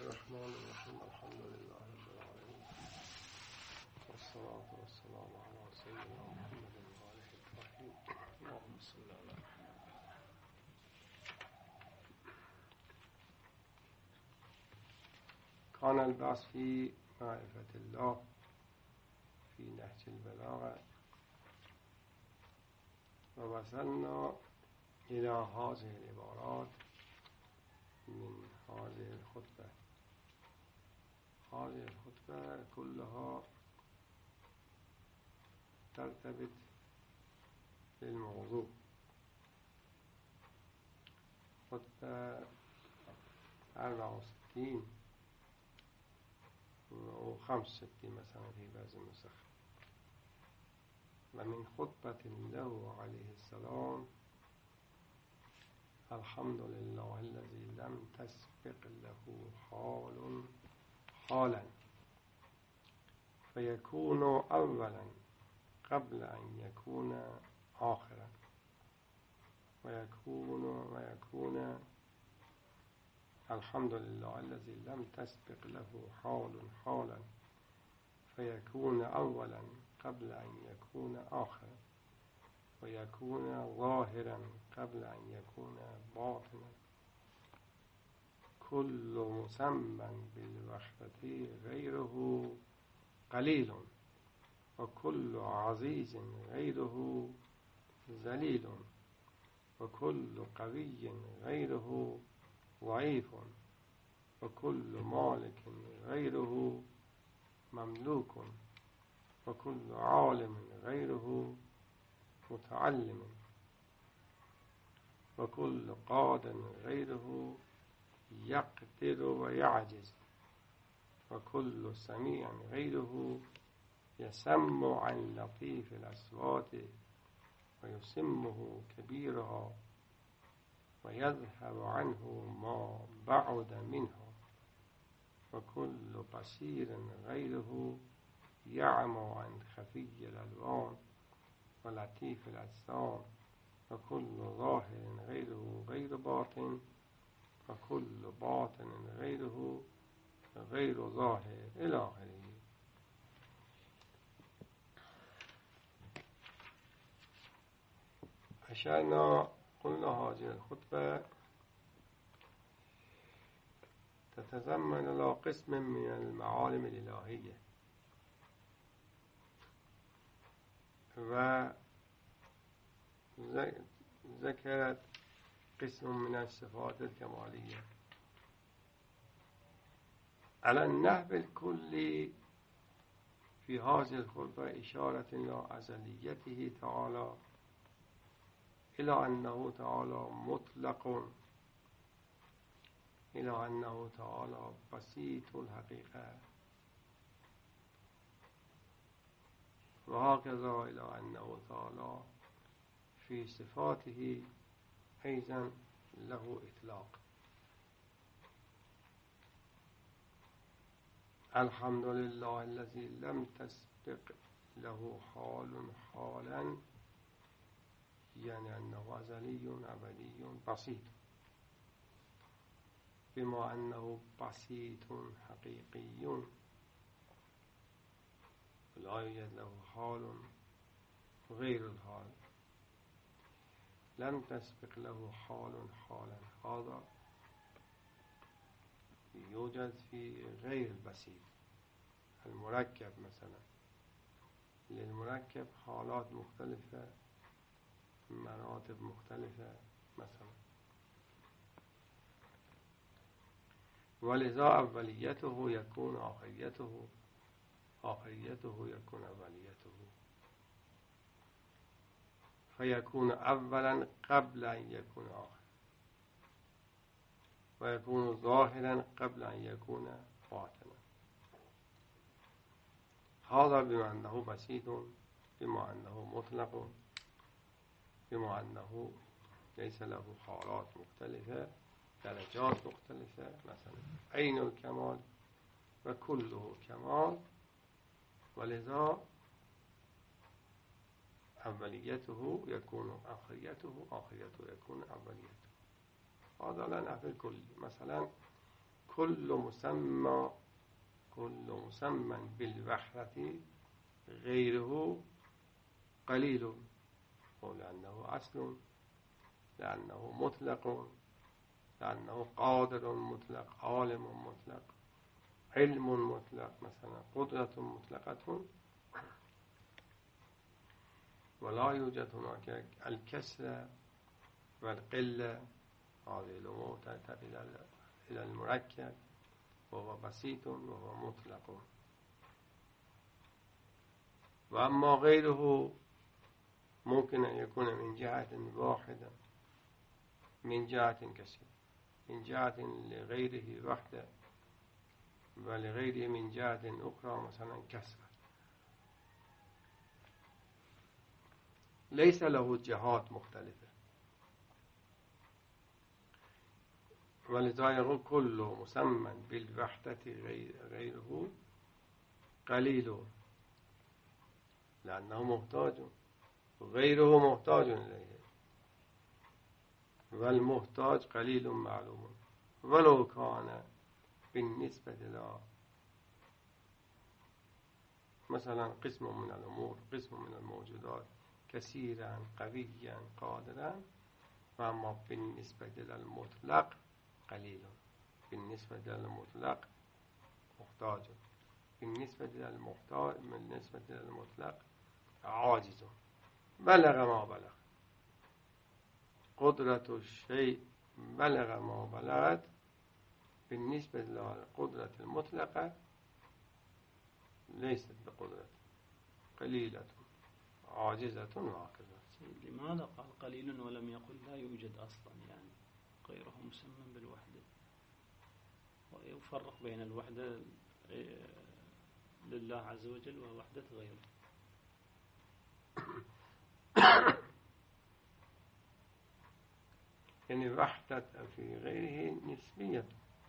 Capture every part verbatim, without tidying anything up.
الرحمن الرحیم الحمد لله رب العالمین والصلاة والسلام على سيدنا محمد وآله الطاهرين اللهم صل على محمد. كان البحث في معرفة الله في نهج البلاغة ووصلنا إلى هذه العبارات من هذه الخطبة. هذه الخطبة كلها ترتبط بالموضوع. خطبة أربعة وستين و خمس وستين مثلا في بعض النسخ. ومن خطبة له عليه السلام: الحمد لله الذي لم تسبق له حال حالا فيكون أولا قبل أن يكون آخرا ويكون ويكون الحمد لله الذي لم تسبق له حال حالا فيكون أولا قبل أن يكون آخرا ويكون ظاهرا قبل أن يكون باطنا. كل مسمى بالوحدة غيره قليل وكل عزيز غيره ذليل وكل قوي غيره ضعيف وكل مالك غيره مملوك وكل عالم غيره متعلم وكل قادر غيره يقدر ويعجز وكل سميع غيره يسمع عن لطيف الأصوات ويسمه كبيرها ويذهب عنه ما بعد منه وكل بصير غيره يعمى عن خفي الألوان ولطيف الأجسام وكل ظاهر غيره غير باطن وكل باطن غيره غير ظاهر إلى آخره. أشرنا قلنا هذه الخطبة تتضمن إلى قسم من المعالم الإلهية وذكرت قسم من الصفات الكمالية على النحو الكلي. في هذه الخطبة إشارة إلى أزليته تعالى، إلى أنه تعالى مطلق، إلى أنه تعالى بسيط الحقيقة، وهكذا إلى أنه تعالى في صفاته أيضا له إطلاق. الحمد لله الذي لم تسبق له حال حالا، يعني أنه أزلي أبدي بسيط، بما أنه بسيط حقيقي لا يوجد له حال غير الحال. لم تسبق له حال حالا، هذا يوجد في غير البسيط. المركب مثلا، للمركب حالات مختلفة، مراتب مختلفة مثلا، ولذا أوليته يكون آخريته، آخريته يكون أوليته، فيكون أولا قبل أن يكون آخر ويكون ظاهرا قبل أن يكون باطنا. هذا بما أنه بسيط، بما أنه مطلق، بما أنه ليس له حالات مختلفة، درجات مختلفة، مثلا عين الكمال وكله كمال، ولذا أوليته يكون آخريته، آخريته يكون أوليته. هذا لا نفي الكل. مثلا كل مسمى كل مسمى بالوحدة غيره قليل، لأنه أصل، لأنه مطلق، لأنه قادر مطلق، عالم مطلق، علم مطلق، مثلا قدرة مطلقة. ولا يوجد هناك الكسر والقلة، هذه الأمور تنتقل إلى المركب وهو بسيط وهو مطلق. وأما غيره ممكن أن يكون من جهة واحدة، من جهة كثيرة، من جهة لغيره وحده ولغيره من جهة أخرى مثلا كسرة، ليس له جهات مختلفة. ولذا يقول كل مسمى بالوحدة غيره قليل، لأنه محتاج، غيره محتاج إليه، والمحتاج قليل معلوم. ولو كان بالنسبة له مثلا قسم من الأمور، قسم من الموجودات كثيرا قويا قادرا، وأما بالنسبة للمطلق قليل، بالنسبة للمطلق محتاج، بالنسبة للمحتاج بالنسبة للمطلق عاجز. بلغ ما بلغ، قدرة الشيء بلغ ما بلغت، بالنسبة للقدرة المطلقة ليست بقدرة، قليلة عاجزة وهكذا. لماذا قال قليل ولم يقل لا يوجد أصلا؟ يعني غيره مسمى بالوحدة، ويفرق بين الوحدة لله عز وجل ووحدة غيره. يعني وحدة في غيره نسبية.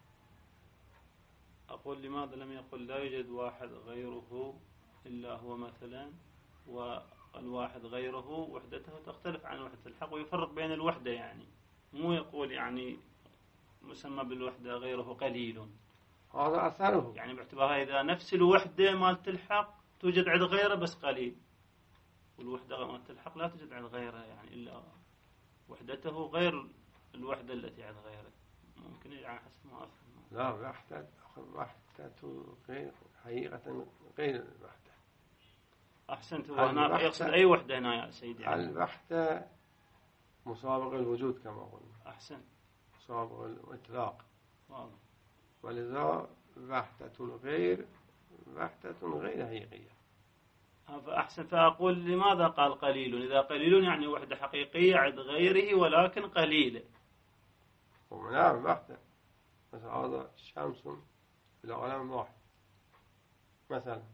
أقول لماذا لم يقل لا يوجد واحد غيره إلا هو مثلا، والواحد غيره وحدته تختلف عن وحدة الحق، ويفرق بين الوحدة، يعني مو يقول يعني مسمى بالوحدة غيره قليل، هذا أثره، يعني باعتبارها إذا نفس الوحدة مالت الحق توجد عند غيره بس قليل، والوحدة مالت الحق لا توجد عند غيره، يعني إلا وحدته غير الوحدة التي عند غيره. ممكن يعني حسب ما أفهم. لا، وحدة وحدة غير حقيقة غير الوحدة. أحسنت. وهنا يقصد أي وحدة هنا يا سيدي؟ يعني الوحدة مسابق الوجود كما قلنا. أحسن. مسابق الإطلاق. واضح. ولذا وحدة الغير وحدة غير حقيقية. فأحسن. فأقول لماذا قال قليل؟ إذا قليل يعني وحدة حقيقية عند غيره ولكن قليلة. ومنعم وحدة مثلا هذا شمس في العالم واحد، مثلا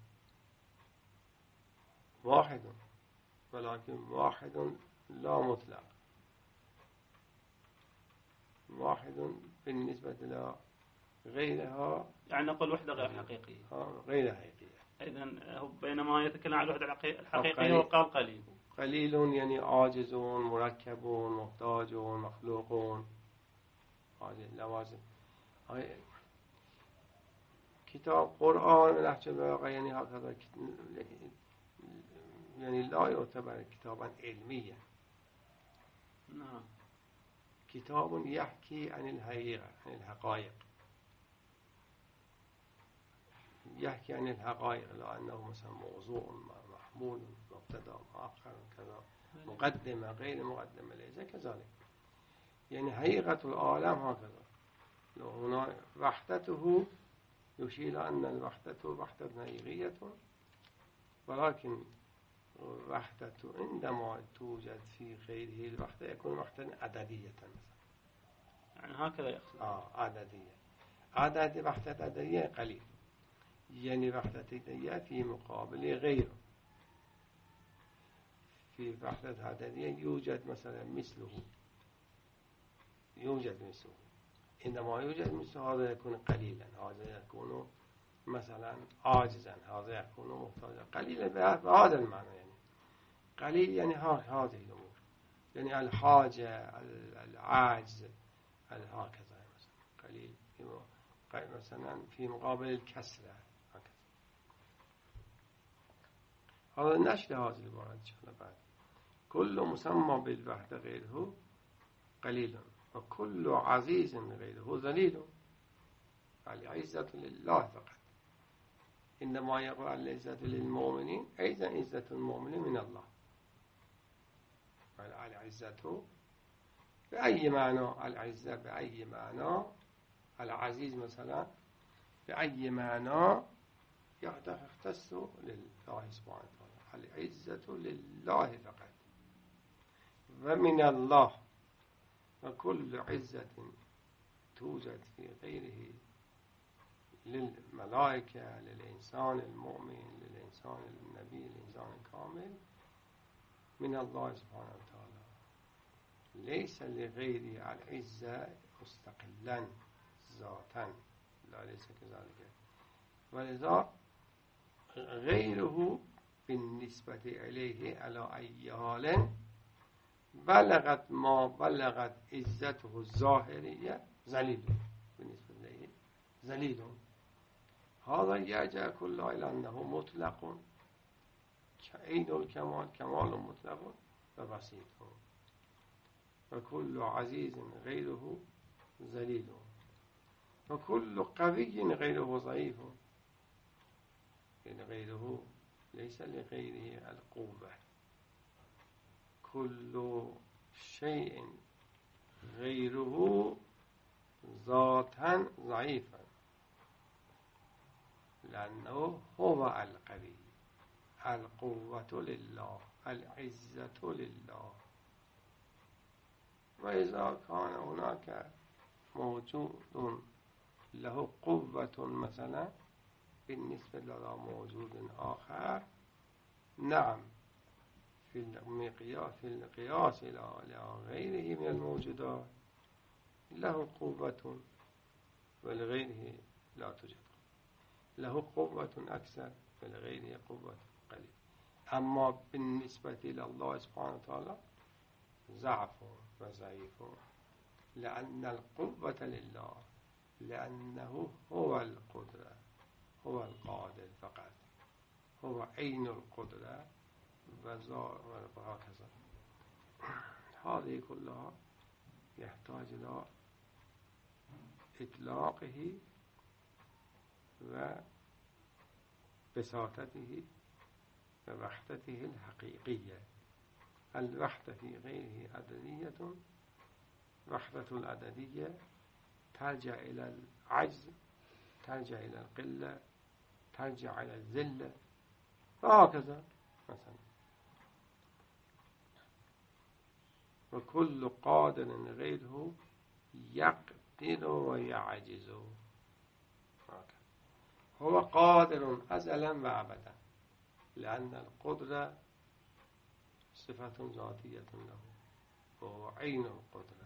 واحد، ولكن واحد لا مطلق، واحد بالنسبة لغيرها يعني نقول وحدة غير حقيقية. غير حقيقية. إذن بينما يتكلم عن الوحدة الحقيقية وقال قليل. قليل يعني عاجز، مركب، محتاج، مخلوق، هذه اللوازم. كتاب قرآن نحن بقى يعني هكذا، يعني لا يعتبر كتابا علميا. نعم. كتاب يحكي عن الحقيقة، عن الحقائق، يحكي عن الحقائق، لأنه مثلا موضوع محمول، مبتدا مؤخر كذا، مقدمة غير مقدمة، ليس كذلك. يعني حقيقة العالم هكذا. لو هنا وحدته يشير أن الوحدة وحدة حقيقية، ولكن وحدة عندما توجد في غيره الوحدة يكون وحدة عددية مثلا. يعني هكذا يقصد. آه عددية. عدد وحدة عددية قليل، يعني وحدة عددية في مقابل غيره. في وحدة عددية يوجد مثلا مثله، يوجد مثله. عندما يوجد مثل هذا يكون قليلا، هذا يكون مثلا عاجزا، هذا يكون محتاجا. قليلا بهذا المعنى، يعني قليل يعني هذه الأمور، يعني الحاجة، العاجز، هكذا مثلا قليل. مثلا في مقابل الكسرة. هذا نشر هذه العبارة إن شاء الله بعد. كل مسمى بالوحدة غيره قليل وكل عزيز غيره ذليل. العزة لله فقط. عندما يقول العزة للمؤمنين أيضا عزة المؤمنين من الله. العزة بأي معنى؟ العزة بأي معنى؟ العزيز مثلا بأي معنى؟ يختص لله سبحانه وتعالى. العزة لله فقط ومن الله. وكل عزة توجد في غيره للملائكة للإنسان المؤمن للإنسان النبي للإنسان الكامل من الله سبحانه وتعالى. ليس لغيره العزة مستقلا ذاتا، لا ليس كذلك. ولذا غيره بالنسبة إليه على أي حال بلغت ما بلغت عزته الظاهرية ذليل. بالنسبة إليه ذليل. هذا يرجع كله إلى أنه مطلق عين الكمال كمال مطلق وبسيط. وكل عزيز غيره ذليل وكل قوي غيره ضعيف. إن غيره ليس لغيره القوة. كل شيء غيره ذاتا ضعيفا لأنه هو القوي. القوة لله العزة لله. وإذا كان هناك موجود له قوة مثلا بالنسبة إلى موجود آخر، نعم في المقياس في القياس إلى غيره من الموجودات له قوة ولغيره لا توجد. له قوة أكثر ولغيره قوة قليل. أما بالنسبة إلى الله سبحانه وتعالى ضعف وضعيف لأن القوة لله لأنه هو القدرة هو القادر فقط. هو عين القدرة وهكذا. هذه كلها يحتاج إلى إطلاقه وبساطته ووحدته الحقيقية. الوحدة في غيره عددية. وحدة العددية ترجع إلى العجز ترجع إلى القلة ترجع إلى الذلة وهكذا مثلا. وكل قادر غيره يقدر ويعجز. هو قادر أزلا وأبدا لأن القدرة صفة ذاتية له وهو عين القدرة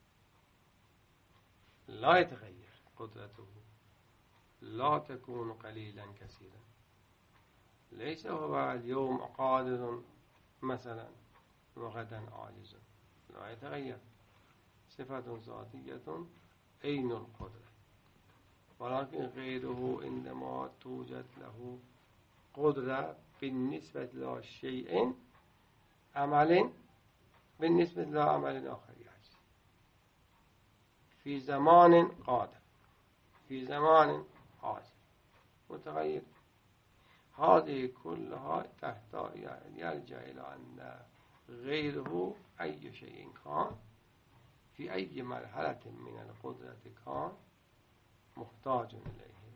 لا يتغير. قدرته لا تكون قليلا كثيرا. ليس هو اليوم قادر مثلا وغدا عاجز. لا يتغير. صفة ذاتية عين القدرة. ولكن غيره عندما توجد له قدرة بالنسبة لشيء عمل بالنسبة لعمل آخر يعجز. في زمان قادر في زمان عاجز متغير. هذه كلها تحتاج يرجع إلى أن غيره أي شيء كان في أي مرحلة من القدرة كان محتاج إليه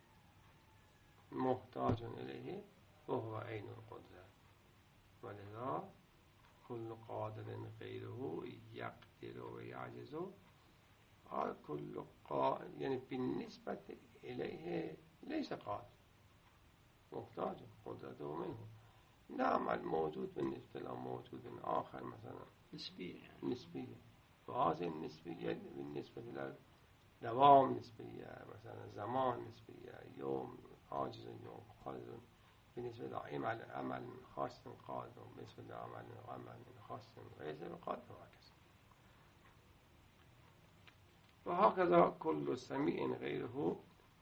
محتاج إليه وهو عين القدرة. ولذا كل قادر غيره يقدر ويعجز. كل قادر يعني بالنسبة إليه ليس قادر محتاج قدرته منه. نعم الموجود بالنسبة إلى موجود آخر مثلا نسبية نسبية. وهذه النسبية بالنسبة إلى دوام نسبية مثلا زمان نسبية. يوم عاجز يوم قادر. بالنسبة لعمل عمل خاص قادر بالنسبة لعمل عمل خاص غير قادر وهكذا. و هكذا كل سمیع غیره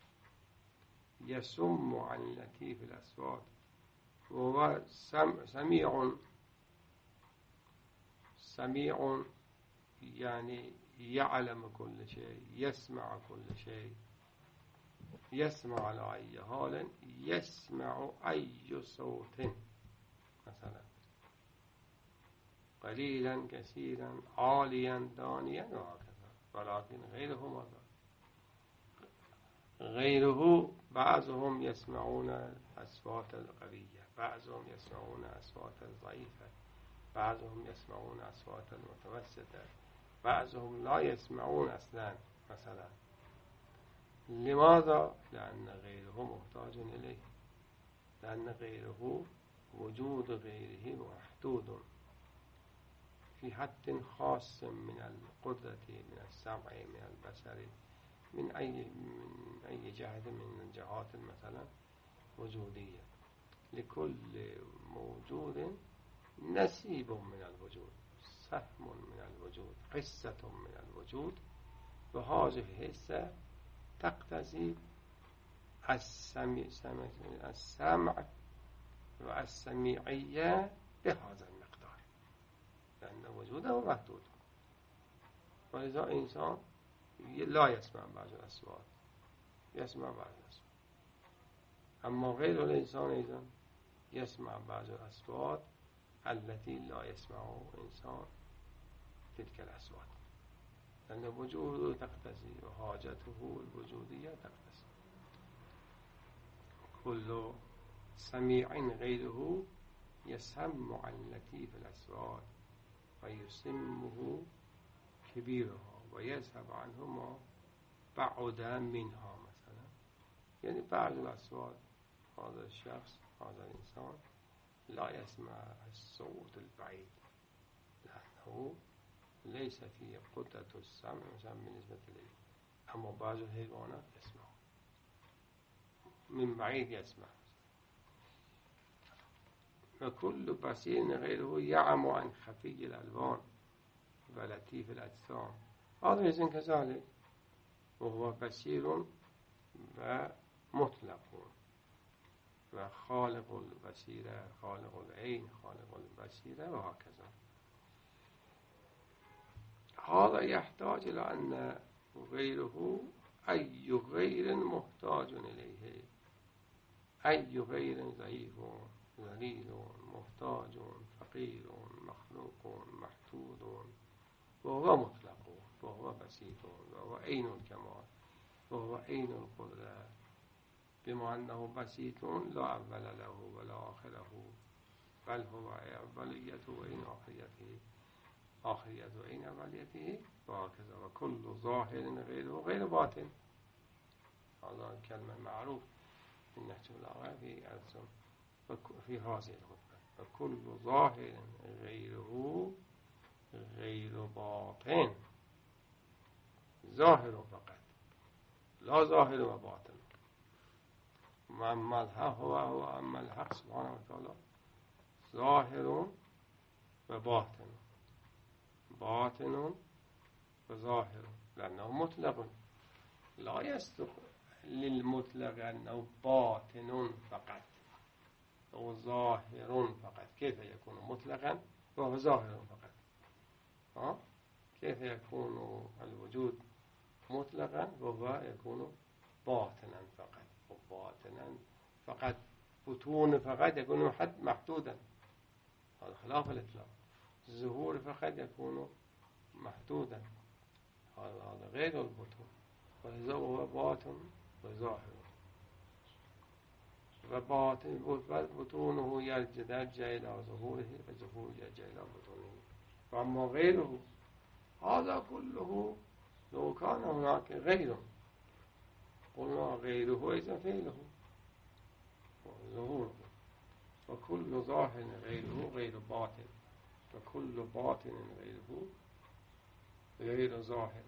يسم عن لطيف الأصوات وهو سميع سميع يعني يعلم كل شيء، يسمع كل شيء، يسمع على أي حال، يسمع أي صوت مثلا قليلا كثيرا عاليا دانيا وهكذا. ولكن غيره ماذا؟ غيره بعضهم يسمعون الأصوات القوية، بعضهم يسمعون أصوات الضعيفة، بعضهم يسمعون أصوات المتوسطة، بعضهم لا يسمعون أصلا مثلا. لماذا؟ لأن غيره محتاج إليه، لأن غيره وجود غيره محدود في حد خاص من القدرة، من السمع، من البصر، من أي من أي جهة من الجهات مثلا وجودية. لكل موجود نصيب من الوجود، سهم من الوجود، حصة من الوجود، وهذه الحصة تقتضي السمع والسميعية بهذا المقدار، لأن وجوده محدود. ولذا إنسان لا يسمع بعض الأصوات، يسمع بعض الأصوات. أما غير الإنسان أيضا يسمع بعض الأصوات التي لا يسمع إنسان تلك الأصوات، لأن وجوده تقتضي وحاجته الوجودية تقتضي. كل سميع غيره يسمع عن لطيف الأصوات ويسمه كبيرها ويذهب عنه ما بعد منها مثلا. يعني بعض الأصوات هذا الشخص، هذا الإنسان لا يسمع الصوت البعيد لأنه ليس في قدرة السمع مثلا بالنسبة إليه. أما بعض الحيوانات يسمع من بعيد، يسمع. وكل بصير غيره يعم عن خفي الألوان ولطيف الأجسام. هذا الإنسان كذلك، وهو بصير ومطلق وخالق البصيرة، خالق العين، خالق البصيرة وهكذا. هذا يحتاج إلى أن غيره أي غير محتاج إليه، أي غير ضعيف ذليل محتاج فقير مخلوق محدود، وهو مطلق، وهو بسيط، وهو عين الكمال، وهو عين القدرة. بما أنه بسيط لا أول له ولا آخر له، بل هو أوليته وإن آخريته، آخريته وإن أوليته وهكذا. وكل ظاهر غيره غير باطن. هذا كلمة معروف من نهج البلاغة في أرسم في هذه الخطبة. وكل ظاهر غيره غير باطن. ظاهر فقط، لا ظاهر وباطن. أما الحق هو هو أما الحق سبحانه وتعالى ظاهر وباطن، باطن وظاهر، لأنه مطلق. لا يصدق للمطلق أنه باطن فقط أو ظاهر فقط. كيف يكون مطلقا وهو ظاهر فقط؟ ها؟ كيف يكون الوجود مطلقا وهو يكون باطنا فقط؟ وباطنا فقط بطون فقط يكون حد محدودا، هذا خلاف الإطلاق. ظهور فقط يكون محدودا، هذا غير البطون. ولذا هو باطن وظاهر. وباطن بطونه يرجع إلى ظهوره وظهور يرجع إلى بطونه. وأما غيره هذا كله لو كان هناك غيره قلنا غيره إذا فعله وظهوره. وكل ظاهر غيره غير باطن، وكل باطن غيره غير ظاهر.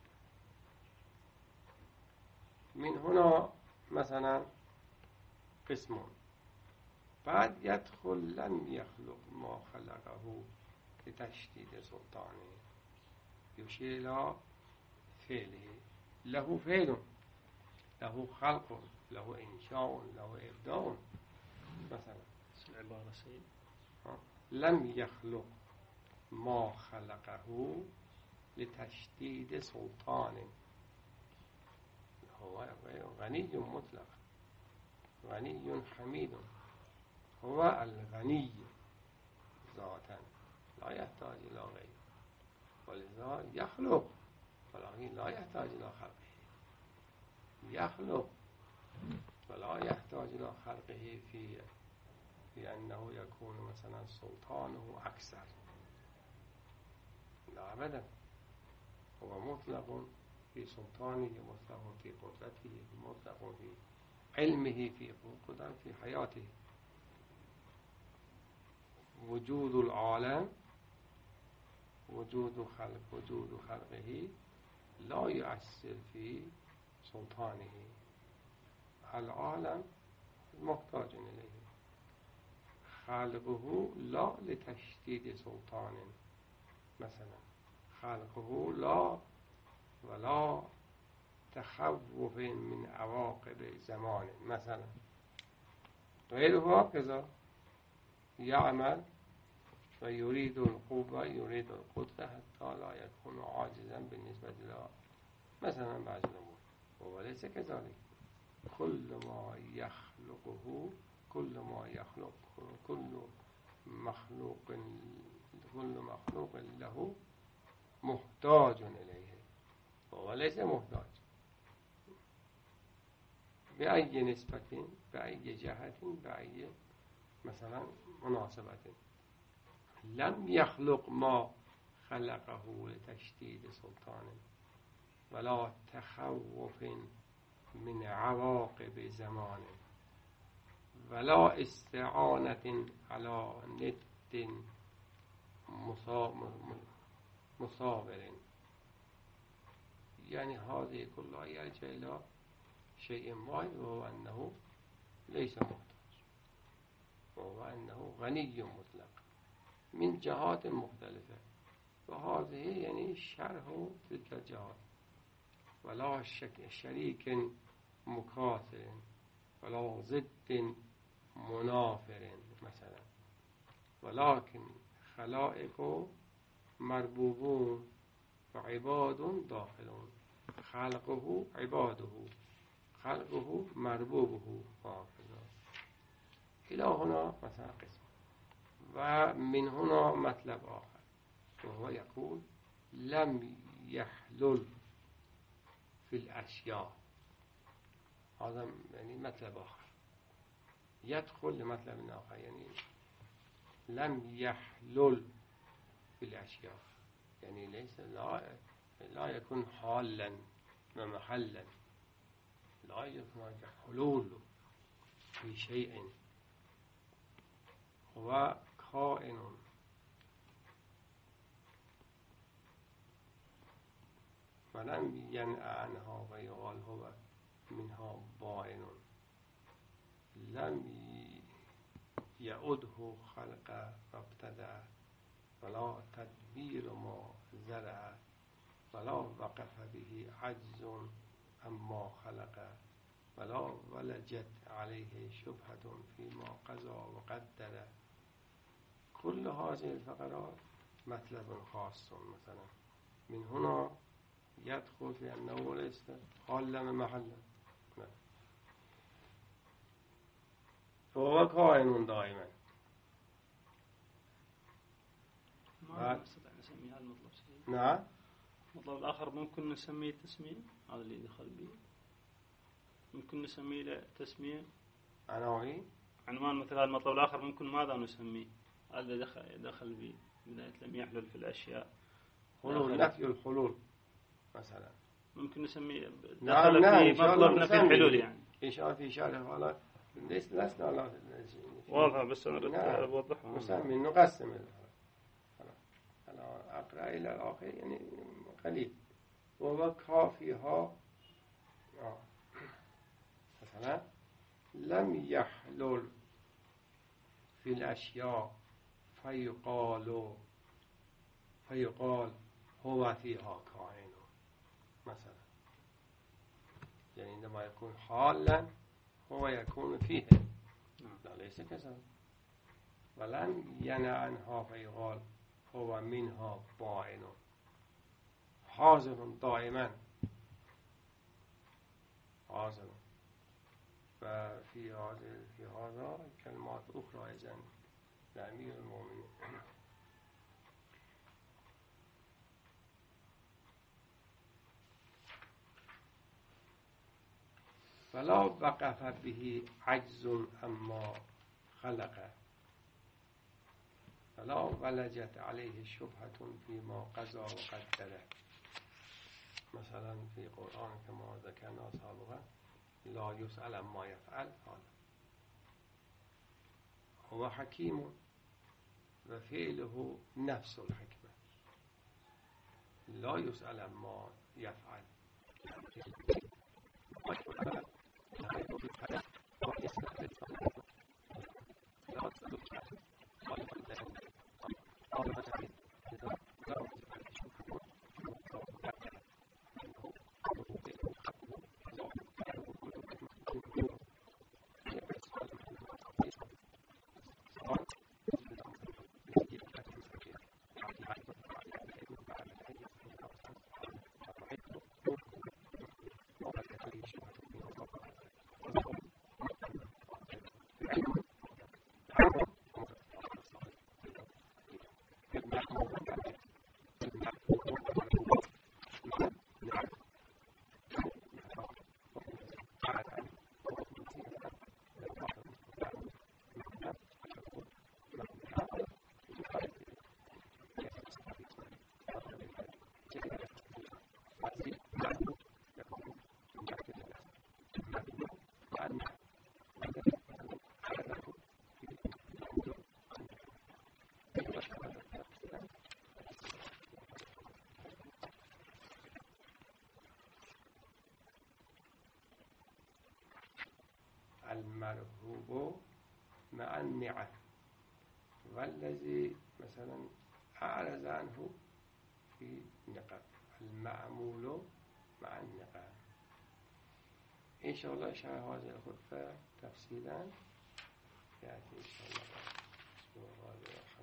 من هنا مثلا قسم بعد يدخل لم يخلق ما خلقه لتشديد سلطانه، يشير إلى فعله له فعل له خلق له انشاء له ابداع. مثلا العبارة سيد لم يخلق ما خلقه لتشديد سلطان. هو غني مطلق غني حميد، هو الغني ذاتا لا يحتاج إلى غيره، ولذا يخلق ولكن لا يحتاج إلى خلقه، يخلق ولا يحتاج إلى خلقه في في أنه يكون مثلا سلطانه أكثر، لا أبدا، هو مطلق في سلطانه، مطلق في قدرته، مطلق في علمه، في قدرته، في حياته. وجود العالم وجود خلق وجود خلقه لا يؤثر في سلطانه. العالم محتاج إليه، خلقه لا لتشديد سلطان، مثلا خلقه لا ولا تخوف من عواقب زمان، مثلا غيره هكذا يعمل ويريد القوة يريد القدرة حتى لا يكون عاجزا بالنسبة له مثلا بعض الأمور، وليس كذلك. كل ما يخلقه كل ما يخلق كل مخلوق كل مخلوق له محتاج إليه، وليس محتاج. بأي نسبة بأي جهة بأي مثلا مناسبة. لم يخلق ما خلقه لتشديد سلطان ولا تخوف من عواقب زمان ولا استعانة على ند مصابر. يعني هذه كلها يرجع إلى شيء واحد، وهو أنه ليس محتاج، وهو أنه غني مطلق من جهات مختلفة، وهذه يعني شرح تلك الجهات. ولا شريك مكاثر ولا ضد منافر مثلا، ولكن خلائق مربوبون وعباد داخلون. خلقه عباده خلقه مربوبه هكذا إلى هنا مثلا قسم. ومن هنا مطلب آخر، وهو يقول لم يحلل في الأشياء. هذا يعني مطلب آخر يدخل لمطلب آخر، يعني لم يحلل في الأشياء، يعني ليس لا لا يكون حالا ومحلا، لا يكون حلول في شيء، هو كائن ولم ينأ عنها ويقال هو منها بائن. لم يعده خلق فابتدع ولا تدبير ما زرع ولا وقف به عجز أما خلق ولا ولجت عليه شبهة فيما قضى وقدر. كل هذه الفقرات مطلب خاص. مثلا من هنا يدخل في أنه ليس حالا محلا، فهو كائن دائما. ما نستطيع نسمي هذا المطلب سيد. نعم. المطلب الآخر ممكن نسميه تسمية، هذا اللي دخل به ممكن نسميه له تسمية عناوين عنوان. مثل المطلب الآخر ممكن ماذا نسميه؟ هذا دخل دخل به بداية لم يحلل في الأشياء، حلول نفي الحلول مثلا ممكن نسميه نعم دخل نعم في مطلب نفي الحلول، يعني إشارة في إشارة ولا ليس لسنا لا واضح، بس أنا أردت أوضحها. نسمي نقسم. أنا أقرأ إلى الآخر يعني قليل. وهو كافيها آه. مثلا لم يحلل في الأشياء فيقال فيقال هو فيها كائن، مثلا، يعني عندما يكون حالا هو يكون فيه لا ليس كذا، ولن ينع عنها فيقال هو منها باين حاضر دائما حاضر. ففي هذا في هذا كلمات أخرى إذن لأمير المؤمنين. فلا وقف به عجز أما خلق، فلا ولجت عليه شبهة فيما قضى وقدره. مثلا في القرآن كما ذكرنا سابقا لا يسأل عما يفعل هو حكيم وفعله نفس الحكمة، لا يسأل عما يفعل. المرهوب مع النعم، والذي مثلا أعرض عنه في نقب، المعمول مع النقب. إن شاء الله شرح هذه الخطبة تفصيلا يأتي إن شاء الله.